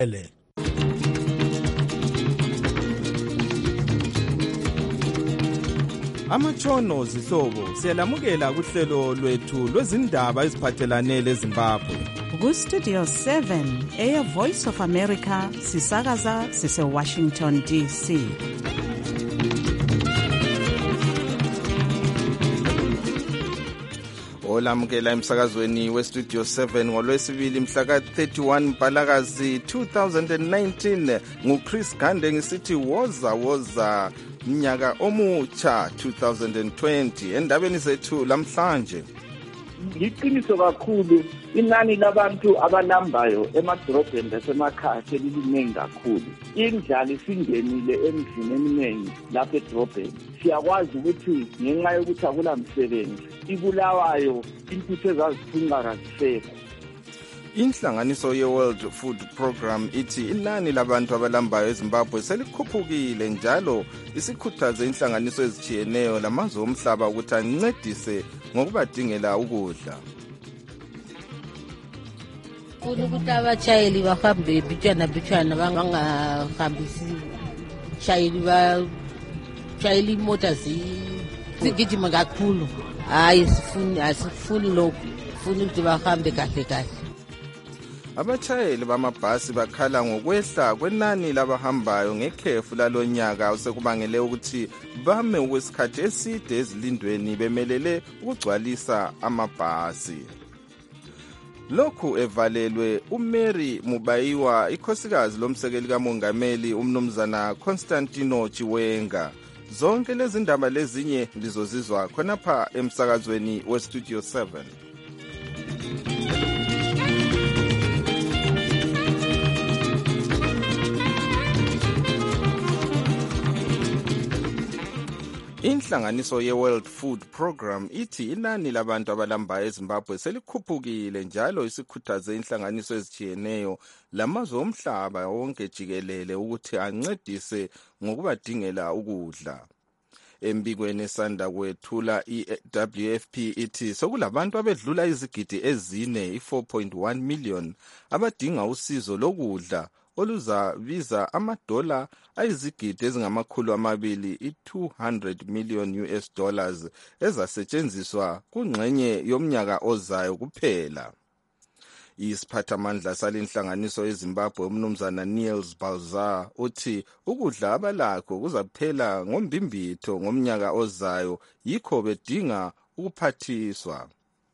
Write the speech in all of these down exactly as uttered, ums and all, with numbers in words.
Amatshono zihlobo siyalamukela kuhlelo lwethu lwezindaba eziphathelane leZimbabwe. Ku-Studio seven, Air Voice of America, sisakaza sise-Washington D C. Olamukela emsakazweni we-Studio seven ngolwesibili mhla ka-thirty-one Mpalakazi two thousand nineteen. NguChris Gande ngisithi woza woza mnyaka omutsha two thousand twenty. Endabeni zethu lamhlanje, liqiniso kakhulu inani labantu abalambayo emadolobheni lasemakhaya seliningi kakhulu. Indlala isingenile emizini eminingi lapha edolobheni. Siyakwazi ukuthi ngenxa yokuthi akula msebenzi ibulawayo intuthu ezazithunqa kazisekho. Inhlanganiso ye-World Food Program ithi inani labantu abalambayo eZimbabwe selikhuphukile, njalo isikhuthaze inhlanganiso ezitshiyeneyo lamazwe omhlaba ukuthi ancedise ngokubadingela ukudla. Funa ukuthi abatshayeli bahambe bitshana bitshana bangahambisi shayeli bashayeli imota zigijima kakhulu. Hayi sifuni asifuni lokhu, funa ukuthi bahambe kahle kahle. Abatshayeli bamabhasi bakhala ngokwehla kwenani labahambayo ngekhefu lalonyaka osekubangele ukuthi bame okwesikhathi eside ezilindweni bemelele ukugcwalisa amabhasi. Lokhu evalelwe uMary Mubayiwa, ikhosikazi lomsekeli kamongameli umnumzana Constantino Chiwenga. Zonke lezi ndaba lezinye lizozizwa khonapha emsakazweni we-Studio seven. Inhlanganiso ye-World Food Program ithi inani labantu abalambayo eZimbabwe selikhuphukile, njalo isikhuthaze inhlanganiso ezitshiyeneyo lamazwe omhlaba wonke jikelele ukuthi ancedise ngokubadingela ukudla. Embikweni esanda kwethula i-W F P ithi sokulabantu abedlula izigidi ezine i-four point one million abadinga usizo lokudla oluzabiza amadola ayizigidi ezingamakhulu amabili i-two hundred million U S dollars ezasetshenziswa kungxenye yomnyaka ozayo kuphela. Isiphathamandla salenhlanganiso eZimbabwe umnumzana Niels Balzar uthi ukudla abalakho kuzaphela ngombimbitho ngomnyaka ozayo, yikho bedinga ukuphathiswa.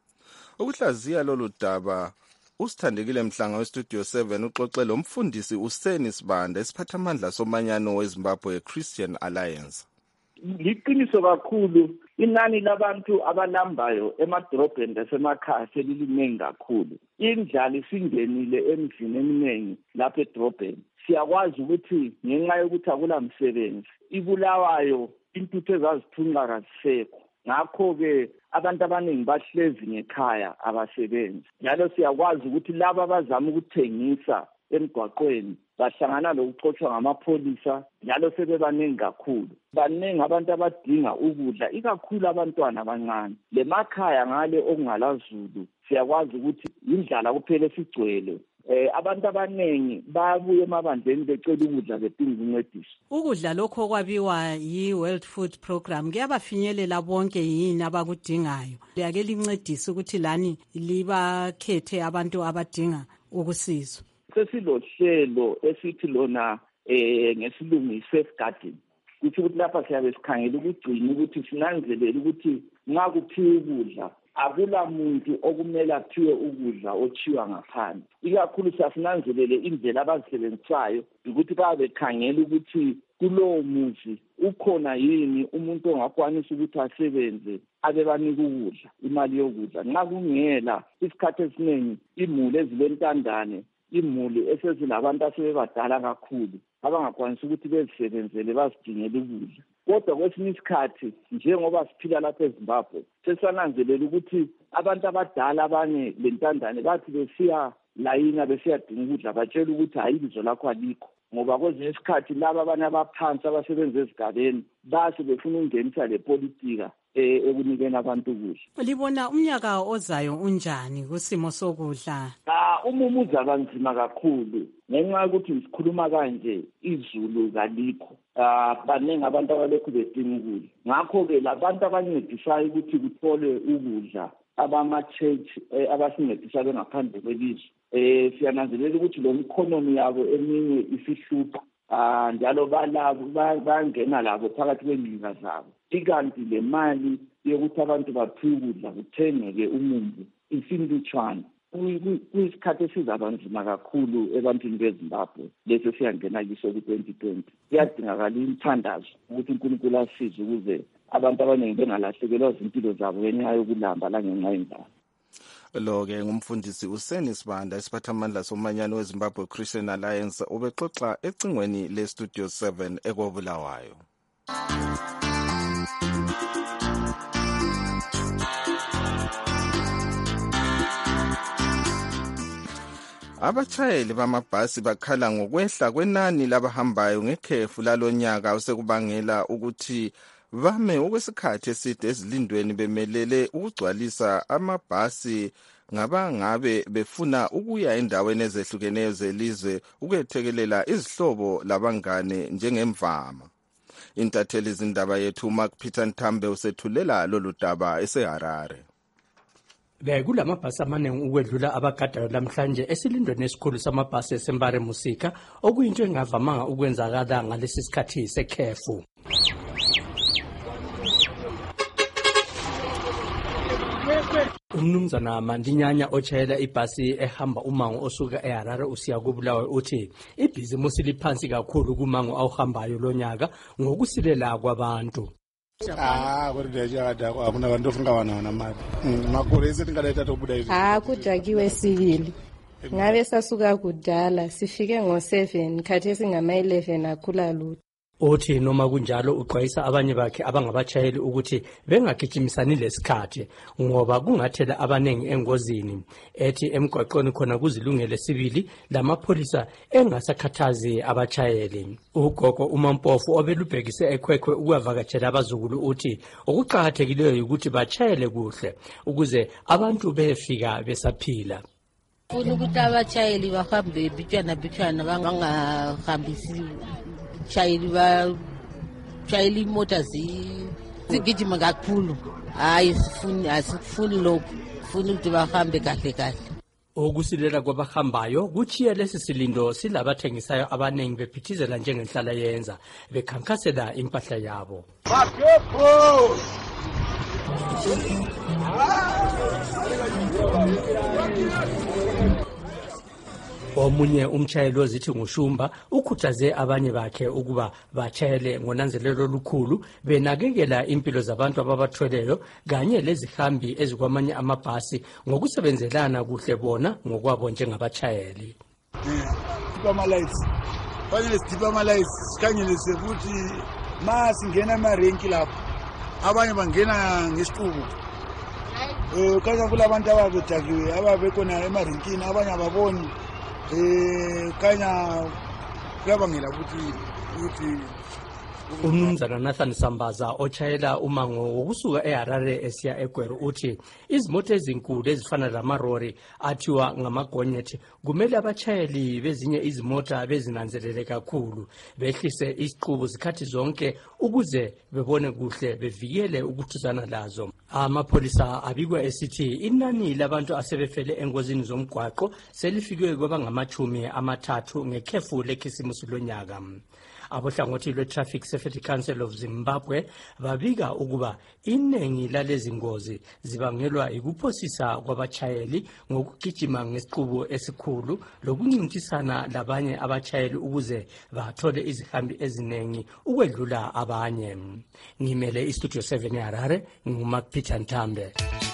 Ukuhlaziya lolu daba, usithandekile Mhlanga we-Studio seven uxoxe lo mfundisi uSeni Sibanda, isiphathamandla somanyano weZimbabwe Christian Alliance. Liqiniso kakhulu inani labantu abalambayo emadolobheni lasemakhaya seliningi kakhulu. Indlala isingenile emizini eminingi lapha edolobheni. Siyakwazi ukuthi ngenxa yokuthi akula msebenzi ibulawayo intuthu ezazithunqa kazisekho. Ngakho-ke abantu abaningi bahlezi ngekhaya abasebenzi. Njalo siyakwazi ukuthi laba abazama ukuthengisa emgwaqweni bahlangana lokuxotshwa ngamapholisa, njalo sebebaningi kakhulu. Baningi abantu abadinga ukudla, ikakhulu abantwana abancane. Lemakhaya ngale okungalazulu siyakwazi ukuthi indlala kuphela esigcwele. Eh abantu abaningi babuye emabandleni becela ukudla bedinga ukuncediswa. Ukudla lokho okwabiwa yi-World Food Program kuyabafinyelela bonke yini abakudingayo? Liyake lincedise ukuthi lani libakhethe abantu abadinga ukusizwa. Sesilohlelo esithi lona eh ngesilungu i-safeguarding. Kuthi ukuthi lapha siyabe sikhangela ukugcina ukuthi sinanzelele ukuthi nxa kuphiwa ukudla akula muntu okumele aphiwe ukudla ochiwa ngaphandle. Ikakhulu siyasinanzelele indlela abazisebenzisayo ukuthi babe bekhangela ukuthi kulowo muzi ukhona yini umuntu ongakwanisa ukuthi asebenze abebanika ukudla, imali yokudla. Nxa kungela, isikhathi esiningi imuli ezilentandane, imuli esezilabantu asebebadala kakhulu abangakwanisa ukuthi bezisebenzele bazidingele ukudla. Kodwa kwesinye isikhathi njengoba siphila lapha eZimbabwe sesananzelela ukuthi abantu abadala abanye lentandane bathi besiya layina besiyadinga ukudla batshela ukuthi hayi ibizo lakho alikho, ngoba kwesinye isikhathi laba abanye abaphansi abasebenza ezigabeni base befuna ukungenisa le politika eh ekunikeni abantu ukudla. Libona umnyaka ozayo unjani kusimo sokudla? Ah umumu uzabanzima kakhulu ngenxa yokuthi sikhuluma kanje izulu kalikho. Ah baningi abantu abalekhu bedinga ukudla. Ngakho ke labantu abancedisayo ukuthi kuthole ukudla abama-church abasincedisa bengaphandle kwelizwe. Eh siyananzelela ukuthi lo economy yabo eminye isihlupha. Ah njalo balabo bangena labo phakathi kwengcinga zabo. Ikanti le mali yokuthi abantu baphiwe ukudla kuthengeke umumbu isimlutshwana. Kuyisikhathi esizabanzima kakhulu ebantwini beZimbabwe lesi siyangena kiso ku-twenty twenty. Kuyadingakala imthandazo ukuthi uNkulunkulu asize ukuze abantu abaningi bengalahlekelwa izimpilo zabo ngenxa yokulamba langenxa yendaba. Lo-ke ngumfundisi uSeni Sibanda isiphathamandla somanyano weZimbabwe Christian Alliance ubexoxa ecingweni le-Studio seven ekobulawayo. Abashayeli bamabhasi bakhala ngokwehla kwenani labahambayo ngekhefu lalonyaka osekubangela ukuthi bame okwesikhathi eside ezilindweni bemelele ukugcwalisa amabhasi ngabangabe befuna ukuya endaweni ezehlukeneyo zelizwe ukuyethekelela izihlobo labangane njengemvama. Intatheli izindaba yethu Mark Peter Ntambe usethulela lolu daba eseHarare. Bekulamabhasi amaningi ukwedlula abagadayo namhlanje esilindweni esikhulu samabhasi eSembare Musika okuyinto engavamanga ukwenzakala ngalesi sikhathi sekhefu. Umnumzana Mandinyanya ochayela ibhasi ehamba umango osuka eHarare usiya kuBulawayo uthi ibhizimusi liphansi kakhulu kumango awuhambayo lonyaka ngokusilela kwabantu. Ah, kodwa akuna abantu ofunga wana namali. Makore setingaletha tobuda izo. Ah, kujakiwe sibili. Ngabe sasuka kudala sifike ngo seven khathesi ngama eleven akhula lutho. Uthi noma kunjalo uqwayisa abanye bakhe abangabachayeli ukuthi bengagijimisani lesikhathi ngoba kungathela abanengi engozini. Ethi emgwaqweni khona kuzilungele sibili lamapholisa engasakhathazi abachayeli. Ugogo uMampofu obelubhekise ekhwekhwe ukuvakatshela abazukulu uthi okuqhakathekileyo ukuthi bachayele kuhle ukuze abantu befika besaphila. Funa ukuthi abachayeli bahambe bitshana bitshana bangahambisi chayeli ba chayeli imoto zigijima kakhulu. Hayi sifuni asifuni lokho. Funa ukuthi bahambe kahle kahle. Okusilela kwabahambayo kuchiya lesi silindo silabathengisayo abanengi bephithizela njengenhlala yenza bekhankasela impahla yabo. Omunye umchayeli ozithi nguShumba ukhuthaze abanye bakhe ukuba bachayele ngonanzelelo olukhulu benakekela impilo zabantu ababathweleyo kanye lezihambi ezikwamanye amabhasi ngokusebenzelana kuhle bona ngokwabo njengabachayeli. Tipa ama lights. Fanele tipa ama lights sikhangelise ukuthi ma singena emarenki lapho abanye bangena ngesiqubu. Eh kanya kulabantu ababejakiwe ababekhona emarenkini abanye ababoni. Eh kanya kuyabangela ukuthi ukuthi Umnumzana Nathan Sambaza ochayela umango wokusuka eHarare esiya eGweru uthi izimoto ezinkulu ezifana lamarori athiwa ngamagonyeti kumele abachayeli bezinye izimota bezinanzelele kakhulu behlise isiqubu zikhathi zonke ukuze bebone kuhle bevikele ukuthuzana lazo. Amapholisa abikwa esithi inani labantu asebefele engozini zomgwaqo selifike kwabangamachumi amathathu ngekhefu lekhisimusi lonyaka. Abohlangothi lwe-Traffic Safety Council of Zimbabwe babika ukuba inengi lalezi ngozi zibangelwa ikuphosisa kwabachayeli ngokugijima ngesiqubu esikhulu lokuncintisana labanye abachayeli ukuze bathole izihambi ezinengi ukwedlula abanye. Ngimele iStudio seven eHarare nguMark Peter Ntambe.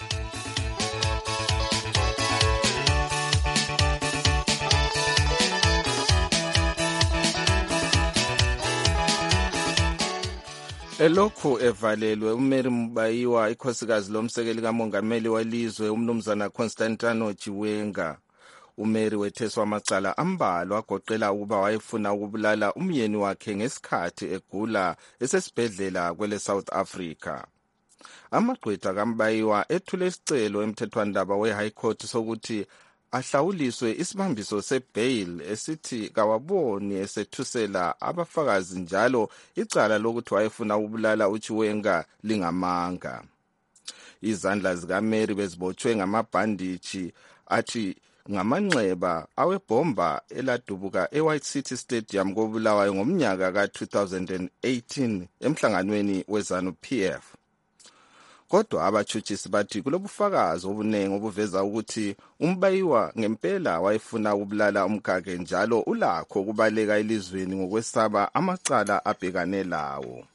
Elokhu evalelwe uMary Mubayiwa ikhosikazi lomsekeli kamongameli welizwe umnumzana Constantino Chiwenga. uMary wetheswa amacala ambalwa agoqela ukuba wayefuna ukubulala umyeni wakhe ngesikhathi egula esesibhedlela kwele South Africa. Amagqwetha kaMbayiwa ethule isicelo emthethwandaba we-High Court sokuthi ahlawuliswe isibambiso sebail esithi kawaboni esethusela abafakazi njalo icala lokuthi wayefuna ukubulala uChiwenga lingamanga. Izandla zikaMary bezibotshwe ngamabhandishi athi ngamanxeba awebhomba eladubuka eWhite City Stadium koBulawayo ngomnyaka ka-two thousand eighteen emhlanganweni weZanu-P F. Kodwa abatshutshisi bathi kulobufakazi obunengi obuveza ukuthi uMbayiwa ngempela wayefuna ukubulala umkakhe njalo ulakho ukubaleka elizweni ngokwesaba amacala abhekane lawo.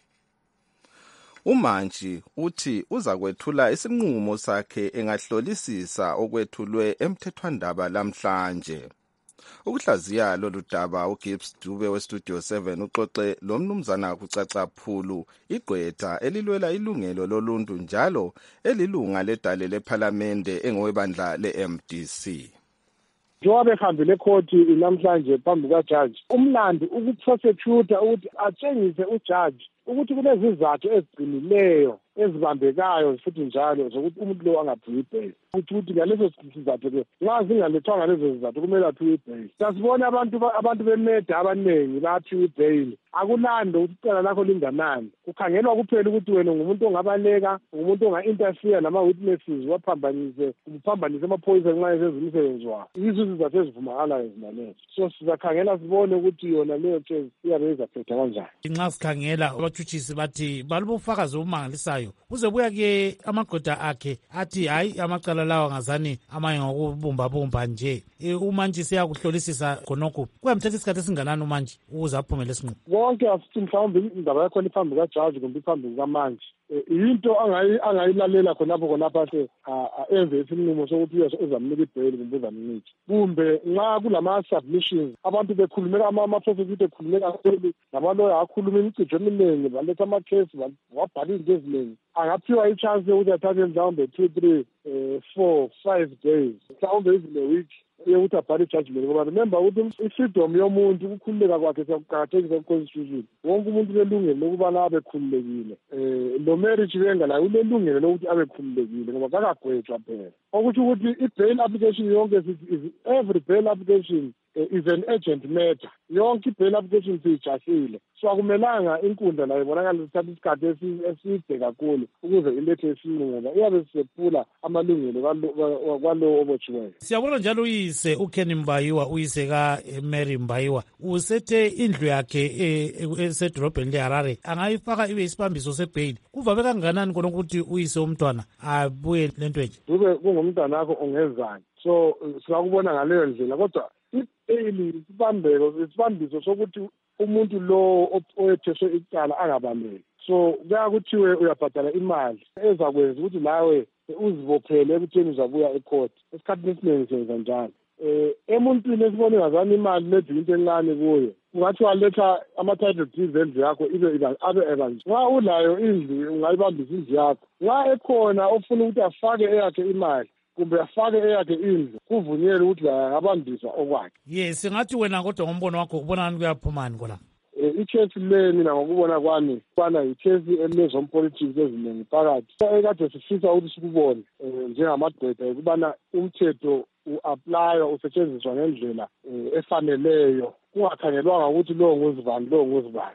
uMantshi uthi uza kwethula isinqumo sakhe engahlolisisa okwethulwe emthethwandaba lamhlanje. Ukuhlaziya lolu daba uGibbs Dube weStudio seven uxoxe lo mnumzana kucaca phulu igqwetha elilwela ilungelo loluntu njalo elilunga ledale lePhalamende engowebandla le-M D C. Njengoba behambile ecourt namhlanje phambi kajaji, umlandi ukuprosecutor ukuthi atshengise ujaji ukuthi kunezizathu eziqinileyo ezibambekayo futhi njalo zokuthi umuntu lo angaphiwe bail. Ukuthi ngalezo sizathu ke nxa zingalethwanga lezo zizathu kumele aphiwe bail. Sasibona abantu abantu bemeda abaningi baphiwe bail. Akulando ukuthi icala lakho linganani. Kukhangelwa kuphela ukuthi wena ngumuntu ongabaleka, ngumuntu onga-interfere nama-witnesses waphambanise uphambanise amaphoyisa nxa esenza umsebenzi wawo. Yizo izizathu ezivumakalayo zinalezo. So sizakhangela sibone ukuthi yona leyo case iyabe izaphetha kanjani. Nxa sikhangela abatshutshisi bathi balubufakazi obumangalisayo kuze buya-ke amagqwetha akhe athi hayi amacala lawa ngazani amanye ngokubumbabumba nje. uMantshi siyakuhlolisisa khonokho kuyamthatha isikhathi esinganani uMantshi ukuze aphumele isinqumo? Konke asithi mhlawumbe indaba yakhona iphambi kajaji kumbe iphambi kukaMantshi into angayilalela khonapho khonapha se enze isinqumo sokuthi uzamnika ibail kumbe uzamniki. Kumbe nxa kulama-submissions abantu bekhulumeka ama-prosecutor ekhulumeka kakhulu namaloya akhuluma imicijo eminingi baletha amakhesi wabhala izinto eziningi, angaphiwa i-chance yokuthi athathe mhlawumbe two three four five days mhlawumbe even a week yokuthi abhale i-judgment. Ngoba remember ukuthi i-freedom yomuntu ukukhululeka kwakhe siyakuqakathekisa ku-constitution. Wonke umuntu ulelungelo lokubana abe khululekile. Um lo marriage Chiwenga layo ulelungelo lokuthi abe khululekile ngoba kakagwetshwa phela. Okuthi ukuthi i-bail application yonke every bail application is an urgent matter. Yonke i-bail application siyijahile. So akumelanga inkundla layo ibonakala isithatha isikhathi eside kakhulu ukuze ilethe isinqumo ngoba iyabe sisephula amalungelo kwalowo obotshiweyo. Siyabona njalo uyise uKen Mbayiwa, uyise kaMary Mbayiwa, usethe indlu yakhe esedolobheni leHarare angayifaka ibe isibambiso sebail. Kuvame kanganani khona ukuthi uyise umntwana abuye lento enje? Kube kungumntwana wakho ongezani. So singakubona ngaleyo ndlela kodwa i-bail isibambeko isibambiso sokuthi umuntu lo oyetheswe icala angabambeki. So kuya kuthiwe uyabhadala imali ezakwenza ukuthi nawe uzibophele ekutheni uzabuya ecourt. Esikhathini esiningi senza njalo. Eh emuntwini esibone ngazana imali maybe into encane kuyo ungathi waletha ama-title deeds endlu yakho ibe abe ebanje. Nxa ulayo indlu ungayibambisa indlu yakho. Nxa ekhona ofuna ukuthi afake eyakhe imali kumbe afake eyakhe indlu kuvunyelwe ukuthi abambisa okwakhe. Yes, singathi wena kodwa ngombono wakho ubona kuyaphumani kola? I-case le mina ngokubona kwami kwana i-case elezompolitics eziningi phakathi. Ekade sifisa ukuthi sikubone njengamagqwetha ukubana umthetho u-applywa usetshenziswa ngendlela efaneleyo kungakhangelwanga ukuthi lo nguzibani lo nguzibani.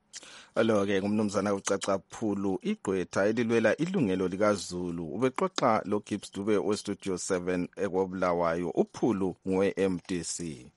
Alo-ke ngumnumzana ucaca phulu igqwetha elilwela ilungelo likaZulu ubexoxa lo Gibbs Dube weStudio seven ekwaBulawayo. uPhulu ngowe-M D C.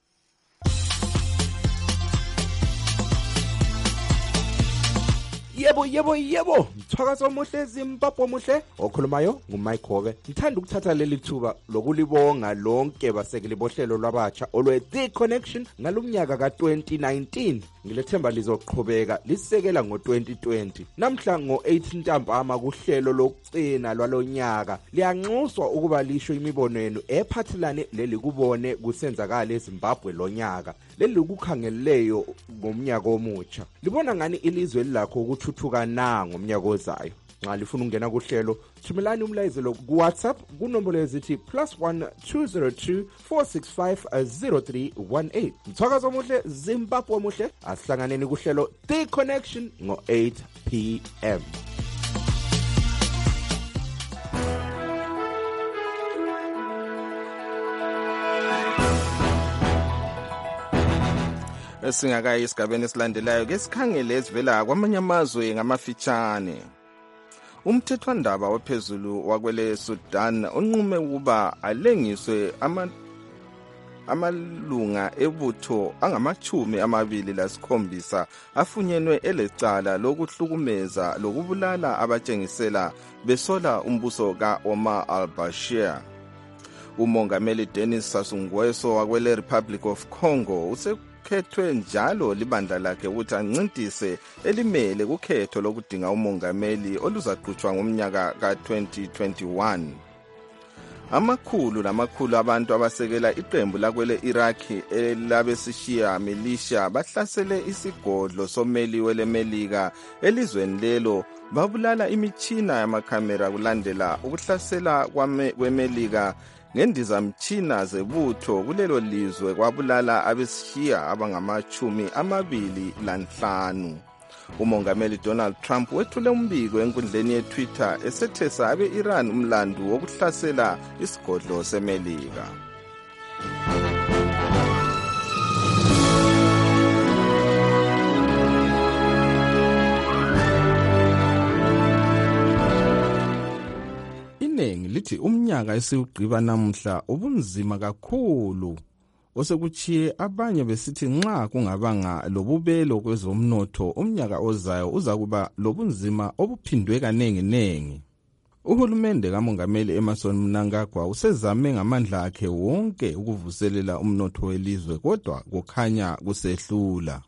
Yebo yebo yebo mthakazo omuhle Zimbabwe omuhle okhulumayo nguMike Hoke. Ngithanda ukuthatha leli thuba lokulibonga lonke basekeli bohlelo lwabatsha olwe The Connection ngalomnyaka ka twenty nineteen. Ngilethemba lizoqhubeka lisekela ngo twenty twenty. Namhla ngo eight Ntambama kuhlelo lokugcina lwalonyaka liyanxuswa ukuba lisho imibono yenu ephathelane leli kubone kusenzakala eZimbabwe lonyaka. Leli kukhangeleleyo ngomnyaka omutsha. Libona ngani ilizwe lakho ukuthuthuka na ngomnyaka ozayo? Nxa lifuna ukungena kuhlelo thumelani umlayezelo ku WhatsApp kunombolo ezithi plus one two zero two four six five zero three one eight. Mthakazo omuhle Zimbabwe omuhle asihlanganeni kuhlelo The Connection ngo eight p m. Singakayi esigabeni esilandelayo ke sikhangele ezivela kwamanye amazwe ngamafitshane. Umthethwandaba ophezulu wakwele Sudan unqume ukuba alengiswe ama amalunga ebutho angamachumi amabili lasikhombisa afunyenwe elecala lokuhlukumeza lokubulala abatshengisela besola umbuso ka-Omar al-Bashir. Umongameli Denis Sassou Nguesso wakwele Republic of Congo usekhethwe njalo libandla lakhe ukuthi ancintise elimele kukhetho lokudinga umongameli oluzaqhutshwa ngomnyaka ka twenty twenty-one. Amakhulu namakhulu abantu abasekela iqembu lakwele Iraqi elabesishiya militia bahlasele isigodlo someli welemelika elizweni lelo babulala imitshina yamakhamera kulandela ukuhlasela kwemelika ngendizamtshina zebutho kulelo lizwe kwabulala abesishiya abangamachumi amabili lanhlanu. Umongameli Donald Trump wethule umbiko enkundleni yeTwitter esethesa abe-Iran umlandu wokuhlasela isigodlo semelika. Iningi lithi umnyaka esiwugqiba namuhla ubunzima kakhulu osekuchiye abanye besithi nxa kungabanga lobubelo kwezomnotho umnyaka ozayo uzakuba lobunzima obuphindwe kanengi nengi. Uhulumende kamongameli Emmerson Mnangagwa usezame ngamandla akhe wonke ukuvuselela umnotho welizwe kodwa kukhanya kusehlula.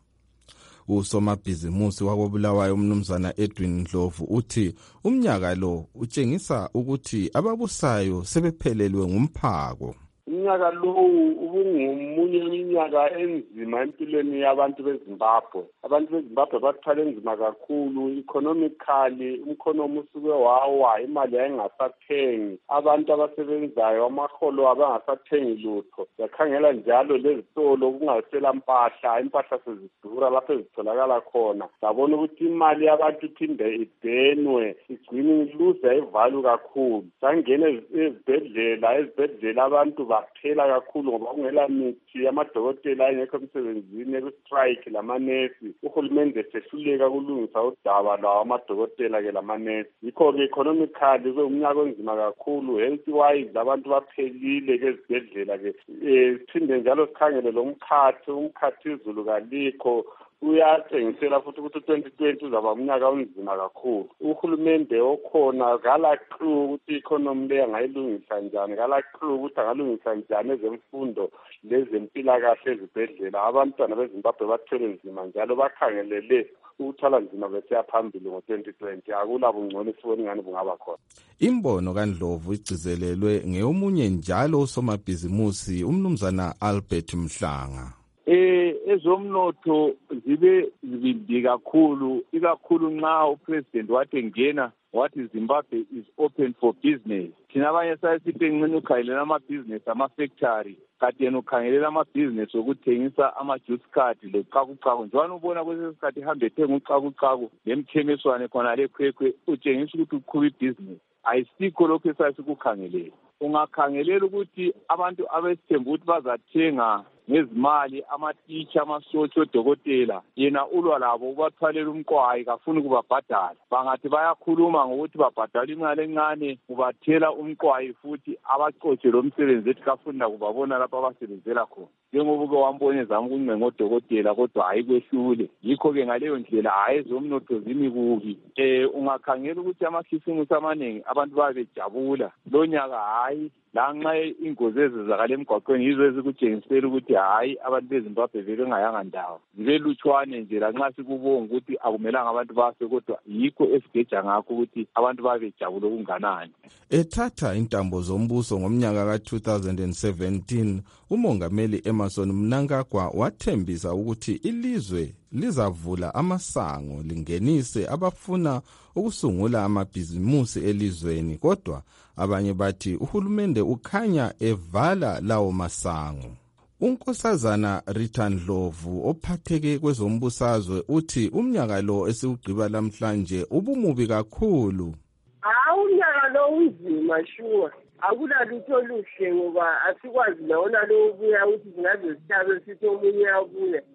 Usomabhizimusi wakobulawayo umnumzana Edwin Ndlovu uthi umnyaka lo utshengisa ukuthi ababusayo sebephelelwe ngumphako. Umnyaka lowu ubungomunye iminyaka enzima empilweni yabantu beZimbabwe. Abantu beZimbabwe bathwale enzima kakhulu economically, umkhonomi usuke wawa, imali yayingasathengi, abantu abasebenzayo amaholo abangasathengi lutho. Yakhangela njalo lezitolo kungasela mpahla, impahla sezidura lapho ezitholakala khona. Sabona ukuthi imali yabantu iphinde ibhenwe, igcine iluza ivalue kakhulu. Sangena ezibhedlela, ezibhedlela abantu baphela kakhulu ngoba kungela mithi, amadokotela ayengekho emsebenzini, ekustrike lamanesi. Uhulumende sehluleka kulungisa udaba lawo amadokotela ke lamanesi. Yikho ke economically umnyaka onzima kakhulu, health wise abantu baphelile ke ezibhedlela ke. Eh siphinde njalo sikhangele lo mkhathi, umkhathi izulu kalikho. Uyatshengisela futhi ukuthi twenty twenty uzaba umnyaka onzima kakhulu. Uhulumende okhona kala clue ukuthi economy le angayilungisa njani, kala clue ukuthi angalungisa njani ezemfundo lezempilakahle ezibhedlela. Abantwana beZimbabwe bathwele nzima njalo bakhangelele ukuthwala nzima besiya phambili ngo twenty twenty. Akula bungcono isiboni ngani bungaba khona. Imbono kaNdlovu igcizelelwe ngeomunye njalo usomabhizimusi umnumzana Albert Mhlanga. Eh ezomnotho zibe zibindi kakhulu, ikakhulu nxa upresident wathi ngena wathi Zimbabwe is open for business. Thina abanye sayisithi ngene ukhangelela ama-business ama-factory, kati yena ukhangelela ama-business okuthengisa ama-juice card locakucaku. Njalo ubona kwesinye isikhathi ihambe ethenga ucakucaku lemkhemiswane khona lekhwekhwe, utshengisa ukuthi uqhuba ibhizinesi. Ayisikho lokho esasikukhangelelela. Ungakhangelela ukuthi abantu abesithemba ukuthi bazathenga ngezimali amatitsha amasotsho odokotela, yena ulwa labo ubathwalela umqwayi kafuni kubabhadala. Bangathi bayakhuluma ngokuthi babhadala imali encane ubathela umqwayi futhi abacotshe lo msebenzi ethi kafuni kubabona lapho abasebenzela khona. Njengoba ke wambone zama ukuncenga ngodokotela kodwa ayikwehlule. Yikho ke ngaleyo ndlela hayi zomnotho zimi kubi. Eh ungakhangela ukuthi amakhisimusi amaningi abantu babejabula lo nyaka hayi lanxa ingozi ezizakala emgwaqweni yizo ezikutshengisela ukuthi hayi abantu beZimbabwe bebengayanga ndawo. Zibelutshwane nje lanxa sikubonga ukuthi akumelanga abantu bafe kodwa yikho esigeja ngakho ukuthi abantu babejabula okunganani. Ethatha intambo zombuso ngomnyaka ka two thousand seventeen, umongameli Emmerson Mnangagwa wathembisa ukuthi ilizwe lizavula amasango lingenise abafuna ukusungula amabhizimusi elizweni, kodwa abanye bathi uhulumende ukhanya evala lawo masango. Unkosazana Rita Ndlovu ophatheke kwezombusazwe uthi umnyaka lo esiwugqiba namhlanje ubumubi kakhulu. Ah umnyaka lo unzima sure. Akula lutho luhle ngoba asikwazi lona lo ubuya ukuthi singaze sithabe sithi omunye abuye.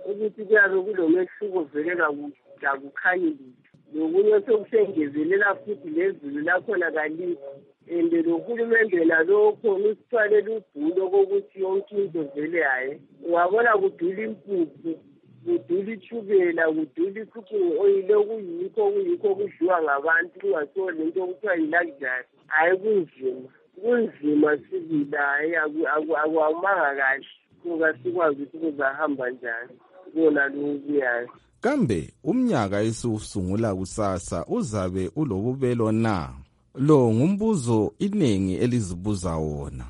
ukuthi kuyabe kulomehluko vele kakukhanyi lokunye sekusengezelela futhi lezulu lakhona kalikho and lohulumende nalokho usithwalela ubhulo kokuthi yonke into vele hayi ungabona kudula impuphu kudula itshukela kudula i-cooking oil okuyikho okuyikho kudliwa ngabantu kungasiwo lento okuthiwa yi-luxury hhayi kunzima kunzima sibili hayi akwamanga kahle kuka sikwazi ukuthi kuzahamba njani kona lokuyayo. Kambe umnyaka esiwusungula kusasa uzabe ulobubelo na? Lo ngumbuzo iningi elizibuza wona.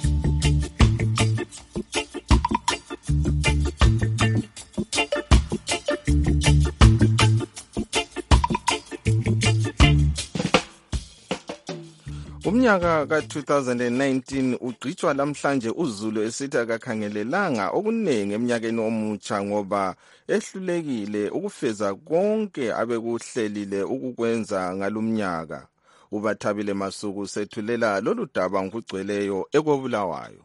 Umnyaka ka two thousand nineteen ugcitshwa namhlanje uZulu esithi akakhangelelanga okunengi eminyakeni omutsha ngoba ehlulekile ukufeza konke abekuhlelile ukukwenza ngalumnyaka. Ubathabile Masuku sethulela lolu daba ngokugcweleyo ekobulawayo.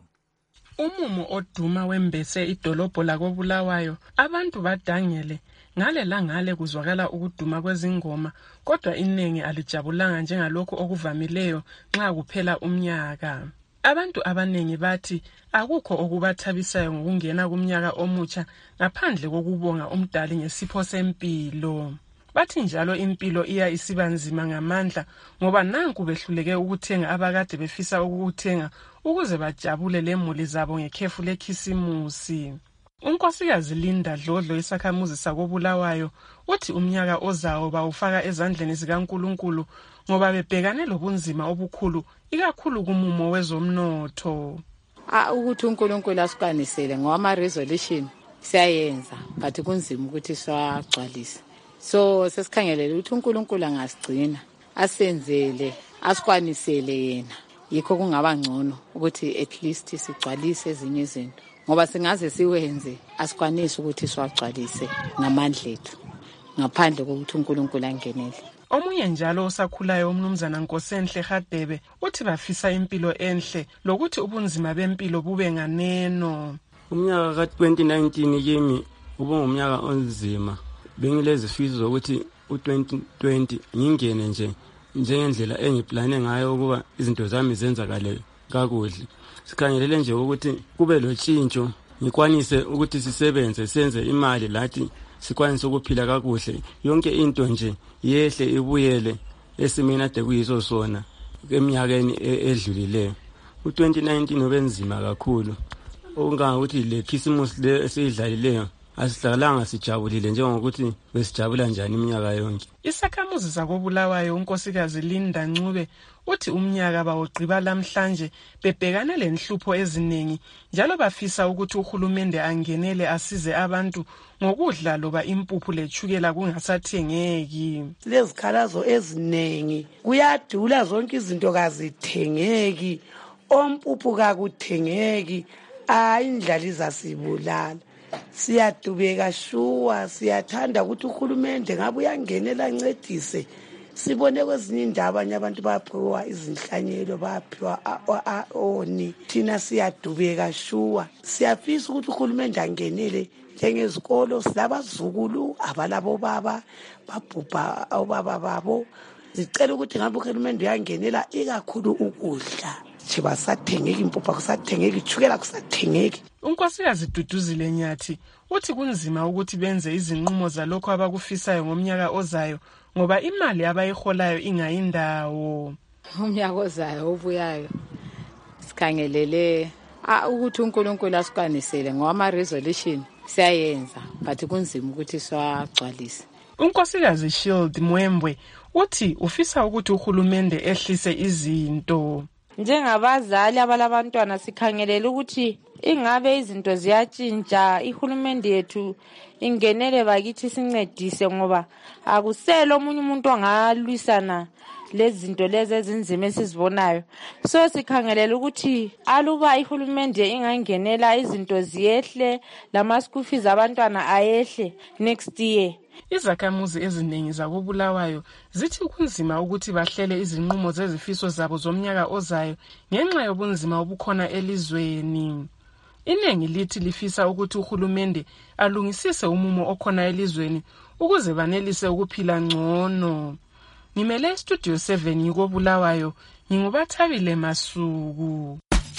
Umumo oduma wembese idolobho lakobulawayo abantu badangele ngale langale kuzwakala ukuduma kwezingoma kodwa iningi alijabulanga njengalokho okuvamileyo nxa kuphela umnyaka. Abantu abanengi bathi akukho okubathabisayo ngokungena kumnyaka omutsha ngaphandle kokubonga umdali ngesipho sempilo. Bathi njalo impilo iya isibanzima ngamandla ngoba nanku behluleke ukuthenga abakade befisa ukuthenga ukuze bajabule lemuli zabo ngekhefu lekhisimusi. Unkosikazi Linda Dlodlo isakhamuzi sakobulawayo uthi umnyaka ozawo bawufaka ezandleni zikaNkulunkulu ngoba bebhekane lobunzima obukhulu ikakhulu kumumo wezomnotho. Ah ukuthi uNkulunkulu asikanisele ngama resolution siyayenza but kunzima ukuthi siwagcwalise. So sesikhangelele ukuthi uNkulunkulu angasigcina asenzele asikwanisele yena yikho kungaba ngcono ukuthi at least sigcwalise ezinye izinto ngoba singaze siwenze asikwanisi ukuthi siwagcwalise ngamandla ethu ngaphandle kokuthi uNkulunkulu angenele. Omunye njalo osakhulayo umnumzana Nkosenhle Hadebe uthi bafisa impilo enhle lokuthi ubunzima bempilo bube nganeno. Umnyaka ka twenty nineteen yimi ubungumnyaka onzima. Bengilezifiso zokuthi u twenty twenty ngingene nje njengendlela engiplane ngayo ukuba izinto zami zenzakale kakuhle. Sikhangelele nje ukuthi kube lotshintsho ngikwanise ukuthi sisebenze senze imali lathi sikwanise ukuphila kakuhle yonke into nje yehle ibuyele esimeni ade kuyiso sona eminyakeni edlulileyo. u twenty nineteen ubenzima kakhulu okungakuthi le Christmas le esiyidlalileyo asihlalanga sijabulile njengokuthi besijabula njani iminyaka yonke. Isakhamuzi sakobulawayo unkosikazi Linda Ncube uthi umnyaka bawugqiba namhlanje bebhekane lenhlupho eziningi njalo bafisa ukuthi uhulumende angenele asize abantu ngokudla loba impuphu lechukela kungasathengeki. Lezikhalazo eziningi kuyadula zonke izinto kazithengeki ompuphu kakuthengeki ayindlala izasibulala. Siyadubeka shuwa siyathanda ukuthi uhulumende ngabe uyangenela ancedise sibone kwezinye indaba abanye abantu baphiwa izinhlanyelo baphiwa oni thina siyadubeka shuwa siyafisa ukuthi uhulumende angenele njengezikolo silabazukulu abalabo baba babhubha obaba babo zicela ukuthi ngabe uhulumende uyangenela ikakhulu ukudla chiba sathengeki impuphu kusathengeki ichukela kusathengeki. Unkosikazi Duduzile Nyathi uthi kunzima ukuthi benze izinqumo zalokho abakufisayo ngomnyaka ozayo ngoba imali abayiholayo ingayindawo. Umnyaka ozayo obuyayo sikhangelele ukuthi uNkulunkulu asikanisele ngama resolution siyayenza but kunzima ukuthi siwagcwalise. Unkosikazi Shield Mwembwe uthi ufisa ukuthi uhulumende ehlise izinto. Njengabazali abalabantwana sikhangelela ukuthi ingabe izinto ziyatshintsha ihulumende yethu ingenele bakithi sincedise ngoba akuselo omunye umuntu ongalwisana lezinto lezi ezinzima esizibonayo. So sikhangelela ukuthi aluba ihulumende ingangenela izinto ziyehle lama school fees abantwana ayehle next year. Izakhamuzi eziningi zakobulawayo zithi kunzima ukuthi bahlele izinqumo zezifiso zabo zomnyaka ozayo ngenxa yobunzima obukhona elizweni. Iningi lithi lifisa ukuthi uhulumende alungisise umumo okhona elizweni ukuze banelise ukuphila ngcono. Ngimele Studio seven ngiko Bulawayo, ngingubathabile Masuku.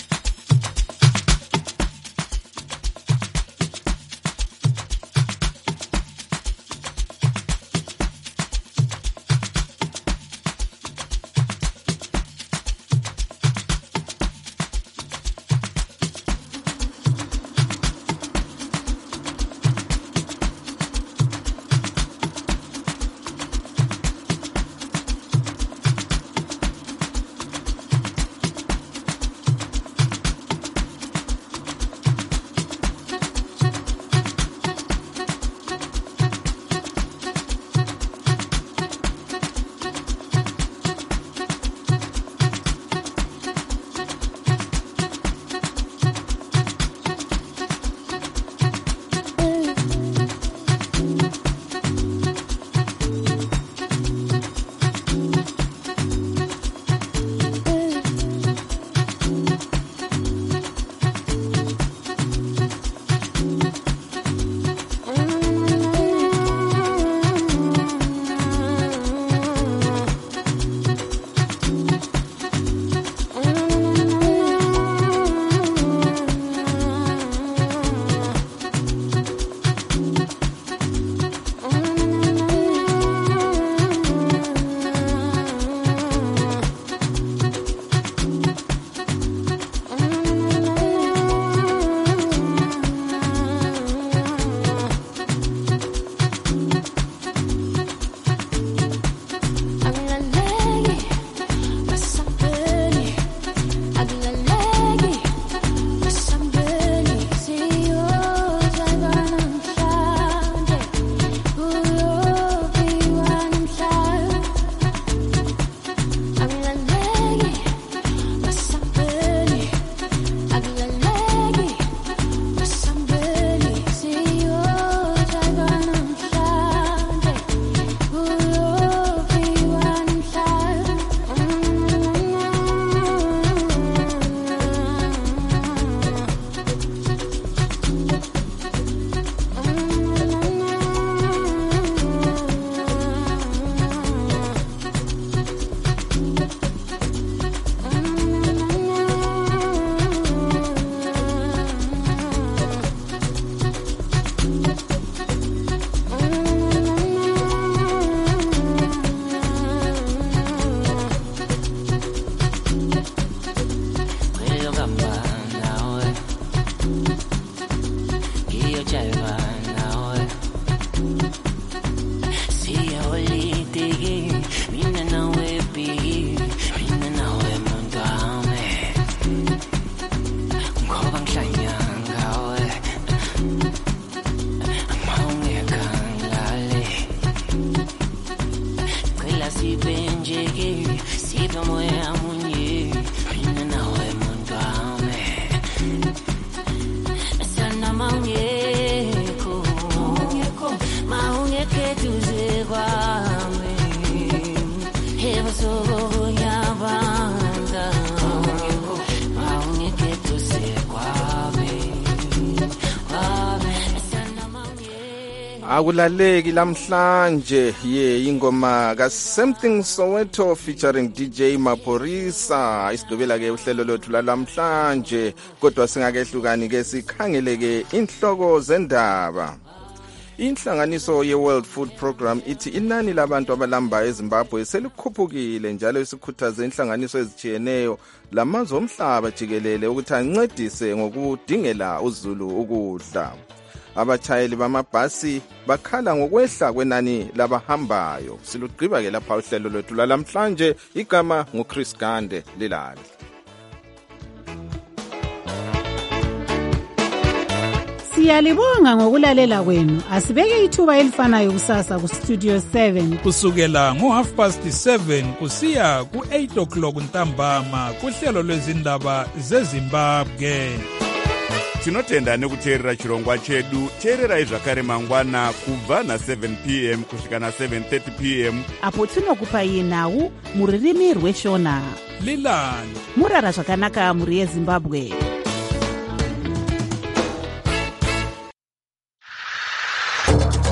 Akulaleki lamhlanje ye ingoma ka Something Soweto featuring D J Maphorisa. Isigqibela ke uhlelo lothu lamhlanje, kodwa singakehlukani ke sikhangeleke inhloko zendaba. Inhlanganiso ye World Food Program ithi inani labantu abalamba eZimbabwe selikhuphukile, njalo isikhuthaze inhlanganiso ezijiyeneyo lamazwe omhlaba jikelele ukuthi ancedise ngokudingela uzulu ukudla. Abatshayeli bamabhasi bakhala ngokwehla kwenani labahambayo. Silugqiba ke lapha uhlelo lwethu lamhlanje. Igama nguChris Gande Lilali. Siyalibonga ngokulalela kwenu. Asibeke ithuba elifanayo kusasa ku Studio seven kusukela ngo half past seven kusiya ku eight o'clock ntambama kuhlelo lwezindaba zeZimbabwe. Tinotenda nekuteerera chirongwa chedu. Teererai zvakare mangwana kubva na seven p m kusvika na seven thirty p m apo tinokupai nhau muririmi rweshona. Lilani murara zvakanaka muri yeZimbabwe.